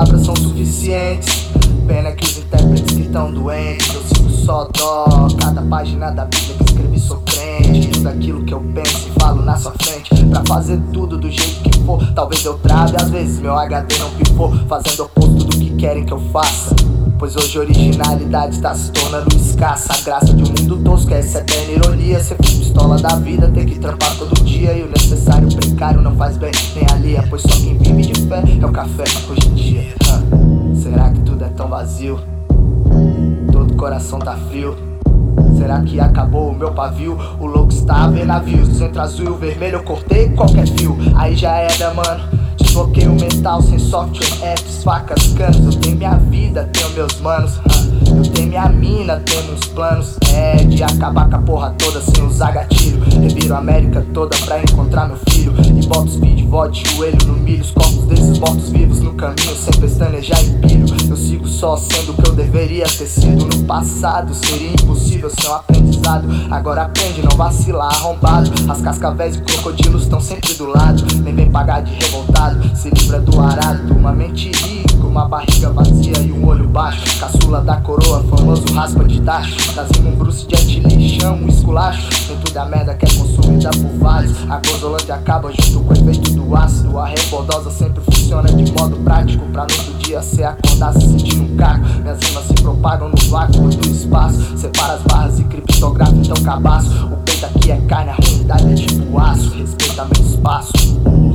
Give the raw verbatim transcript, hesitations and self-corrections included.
palavras são suficientes. Pena que os intérpretes que tão doentes, eu sigo só dó. Cada página da Bíblia que escrevi sou crente. Tudo aquilo que eu penso e falo na sua frente, pra fazer tudo do jeito que for. Talvez eu trave, às vezes meu H D não pifou, fazendo o oposto do que querem que eu faça. Pois hoje a originalidade está se tornando escassa. A graça de um mundo tosco é essa eterna ironia. Ser pistola da vida, ter que trampar todo dia. E o necessário precário não faz bem nem alia. Pois só quem vive de fé é o café hoje em dia. Hum. Será que tudo é tão vazio? Todo coração tá frio. Será que acabou o meu pavio? O louco está a ver navios. Entre azul e o vermelho eu cortei qualquer fio. Aí já era, mano. Desbloqueei o mental sem software, apps, facas, canos. Eu tenho minha vida, tenho meus manos. huh? Eu tenho minha mina, tenho uns planos. É de acabar com a porra toda sem usar gatilho. Reviro a América toda pra encontrar meu filho. E boto os vídeos, voto de joelho no milho. Os corpos desses mortos vivos no caminho, sem pestanejar e pilho. Eu sigo só sendo o que eu deveria ter sido no passado. Seria impossível ser um aprendizado. Agora aprende, não vacilar, arrombado. As cascavéis e crocodilos estão sempre do lado. Nem vem pagar de revoltado. Se livra do arado, uma mente rica, uma barriga vazia e um olho baixo. Caçula da coroa, famoso raspa de tacho. Das rimas um Bruce Jet lixão, um esculacho. Nem tudo é merda que é consumida por vários. A gozolândia acaba junto com o efeito do ácido. A rebordosa sempre funciona de modo prático, pra no outro dia cê acordar se sentindo um caco. Minhas rimas se propagam no vácuo do espaço. Separa as barras e criptografa então cabaço. O peito aqui é carne, a ruindade é tipo aço. Respeita meu espaço.